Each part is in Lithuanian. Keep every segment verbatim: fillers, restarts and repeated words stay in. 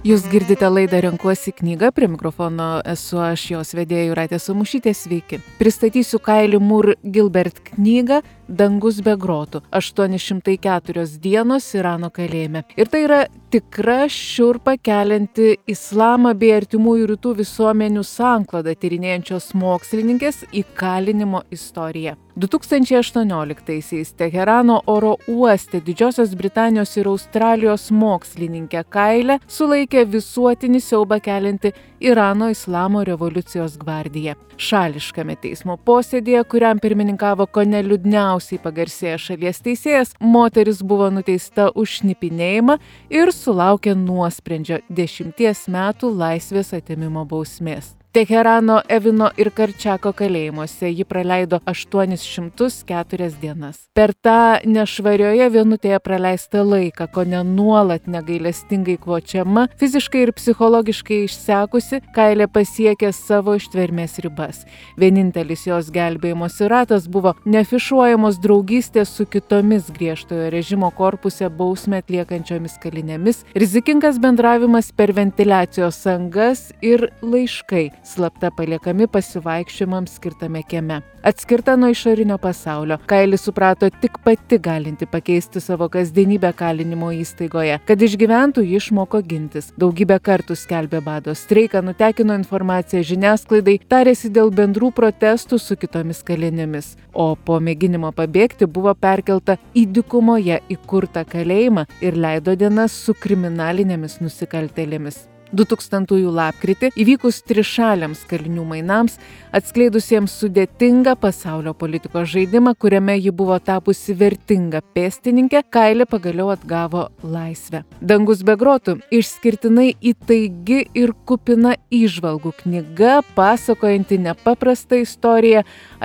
Jūs girdite laidą Renkuosi knygą, prie mikrofono esu aš, jos vedėja Jūratė Samušytė, sveiki. Pristatysiu Kylie Moore Gilbert knygą Dangus be grotų. aštuoni šimtai keturios dienos Irano kalėjime. Ir tai yra tikra šiurpą kelianti islamą bei artimųjų rytų visuomenių sanklodą tyrinėjančios mokslininkės įkalinimo istorija. du tūkstančiai aštuonioliktaisiais Teherano oro uoste Didžiosios Britanijos ir Australijos mokslininkė Kailę sulaikė visuotinį siaubą kelianti Irano islamo revoliucijos gvardija. Šališkame teismo posėdėje, kuriam pirmininkavo kone liūdniausiai pagarsėjęs šalies teisėjas, moteris buvo nuteista už šnipinėjimą ir sulaukė nuosprendžio dešimties metų laisvės atėmimo bausmės. Teherano, Evino ir Karčiako kalėjimuose ji praleido aštuonis šimtus keturias dienas. Per tą nešvarioje vienutėje praleistą laiką, kone nuolat negailestingai kvočiama, fiziškai ir psichologiškai išsekusi, Kailė pasiekė savo ištvermės ribas. Vienintelis jos gelbėjimosi ratas buvo neafišuojamos draugystės su kitomis griežtojo režimo korpuse bausmę atliekančiomis kalinėmis, rizikingas bendravimas per ventiliacijos angas ir laiškai, slapta paliekami pasivaikščiojimams skirtame kieme. Atskirta nuo išorinio pasaulio, Kailė suprato tik pati galinti pakeisti savo kasdienybę kalinimo įstaigoje. Kad išgyventų, ji išmoko gintis. Daugybę kartų skelbė bado streiką, nutekino informaciją žiniasklaidai, tarėsi dėl bendrų protestų su kitomis kalinėmis. O po mėginimo pabėgti buvo perkelta į dykumoje įkurtą kalėjimą ir leido dienas su kriminalinėmis nusikaltėlėmis. dutūkstantųjų lapkritį įvykus trišaliams kalinių mainams, atskleidusiems sudėtingą pasaulio politikos žaidimą, kuriame ji buvo tapusi vertinga pėstininkė, Kailė pagaliau atgavo laisvę. Dangus be grotų - išskirtinai įtaigi ir kupina įžvalgų knyga, pasakojanti nepaprastą istoriją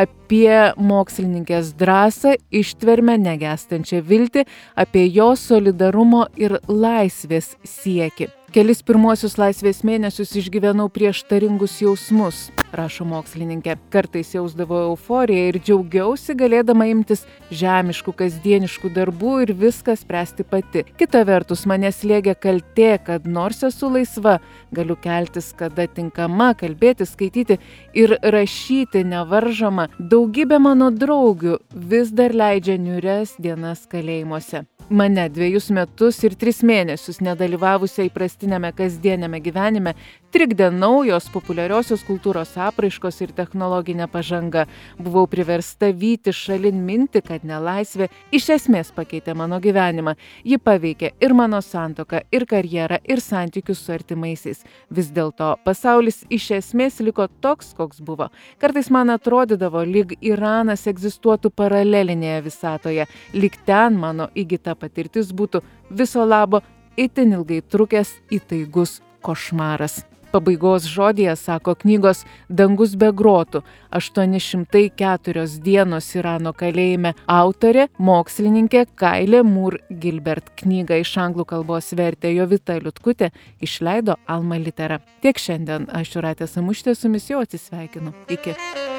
apie mokslininkės drąsą, ištvermę, negęstančią viltį, apie jos solidarumo ir laisvės siekį. Kelis pirmuosius laisvės mėnesius išgyvenau prieštaringus jausmus, rašo mokslininkė. Kartais jausdavau euforiją ir džiaugiausi galėdama imtis žemiškų kasdieniškų darbų ir viską spręsti pati. Kita vertus, mane slėgė kaltė, kad nors esu laisva, galiu keltis kada tinkama, kalbėti, skaityti ir rašyti nevaržoma. Daugybė mano draugių vis dar leidžia niūrias dienas kalėjimuose. Mane dviejus metus ir tris mėnesius nedalyvavusią įprastinėme kasdienėme gyvenime trikdė naujos populiariosios kultūros apraiškos ir technologinė pažanga. Buvau priversta vyti šalin mintį, kad nelaisvė iš esmės pakeitė mano gyvenimą. Ji paveikė ir mano santuoką, ir karjerą, ir santykius su artimaisiais. Vis dėlto pasaulis iš esmės liko toks, koks buvo. Kartais man atrodydavo, lyg Iranas egzistuotų paralelinėje visatoje, lyg ten mano įgyta patirtis būtų viso labo itin ilgai trukęs įtaigus košmaras. Pabaigos žodyje sako knygos Dangus be grotų - aštuoni šimtai keturios dienos Irano kalėjime autorė, mokslininkė Kylie Moore Gilbert. Knygą iš anglų kalbos vertė Jovita Liutkutė, išleido Alma Litera. Tiek šiandien, aš Jūratė Samušytė su jumis jau atsisveikinu. Iki.